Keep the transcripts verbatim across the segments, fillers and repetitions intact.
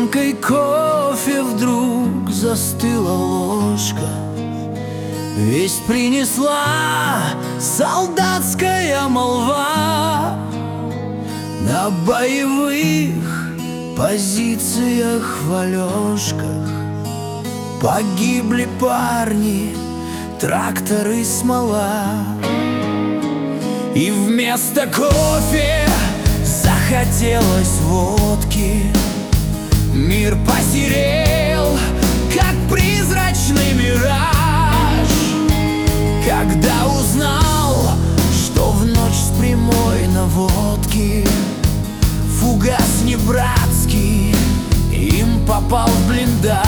чашенкой кофе вдруг застыла ложка. Весть принесла солдатская молва: на боевых позициях в Алешках погибли парни, трактор и смола. И вместо кофе захотелось водки. Мир посерел, как призрачный мираж, когда узнал, что в ночь с прямой наводки фугас не братский им попал в блиндаж.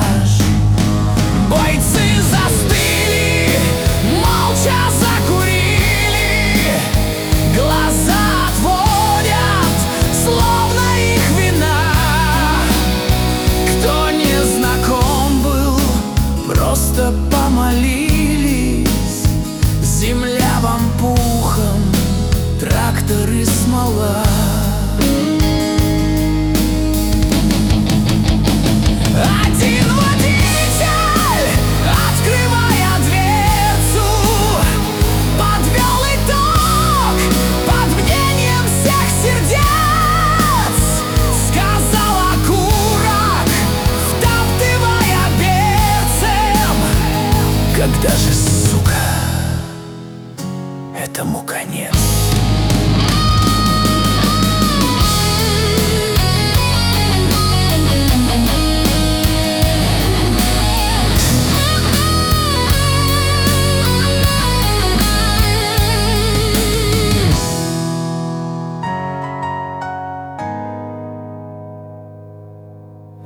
Бойцы застыли, молча закурили, глаза отводят, словно их вина. Кто не знаком был, просто помолились: земля вам пухом, трактор и смола. Один водитель, открывая дверцу, подвел итог под мнением всех сердец. Сказал окурок, втаптывая перцем: когда же